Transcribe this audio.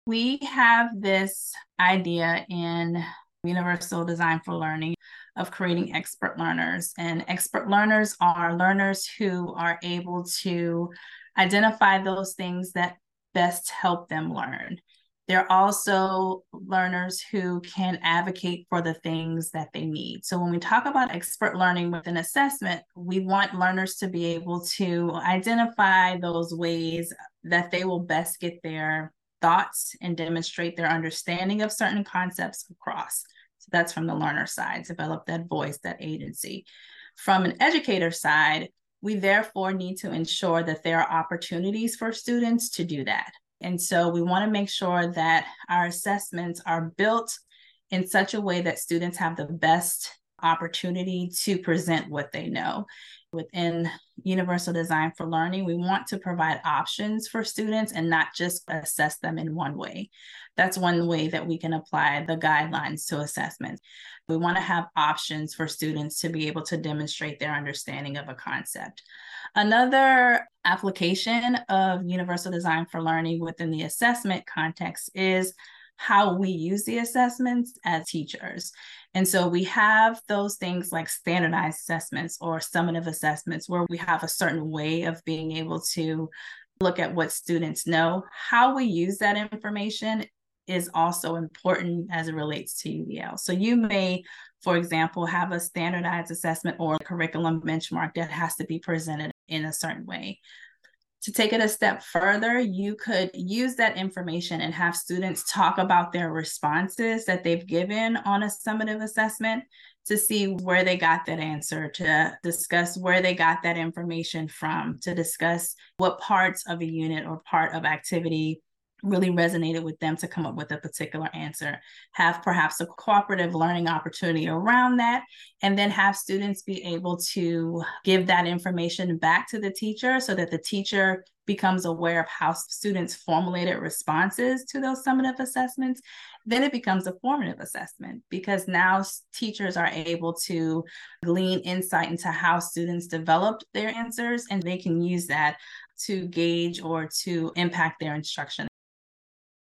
We have this idea in Universal Design for Learning of creating expert learners. And expert learners are learners who are able to identify those things that best help them learn. They're also learners who can advocate for the things that they need. So when we talk about expert learning with an assessment, we want learners to be able to identify those ways that they will best get their thoughts and demonstrate their understanding of certain concepts across. So that's from the learner side, develop that voice, that agency. From an educator side, we therefore need to ensure that there are opportunities for students to do that. And so we want to make sure that our assessments are built in such a way that students have the best opportunity to present what they know. Within Universal Design for Learning, we want to provide options for students and not just assess them in one way. That's one way that we can apply the guidelines to assessments. We want to have options for students to be able to demonstrate their understanding of a concept. Another application of Universal Design for Learning within the assessment context is how we use the assessments as teachers. And so we have those things like standardized assessments or summative assessments where we have a certain way of being able to look at what students know. How we use that information is also important as it relates to UDL. So you may, for example, have a standardized assessment or a curriculum benchmark that has to be presented in a certain way. To take it a step further, you could use that information and have students talk about their responses that they've given on a summative assessment to see where they got that answer, to discuss where they got that information from, to discuss what parts of a unit or part of activity really resonated with them to come up with a particular answer, have perhaps a cooperative learning opportunity around that, and then have students be able to give that information back to the teacher so that the teacher becomes aware of how students formulated responses to those summative assessments. Then it becomes a formative assessment because now teachers are able to glean insight into how students developed their answers, and they can use that to gauge or to impact their instruction.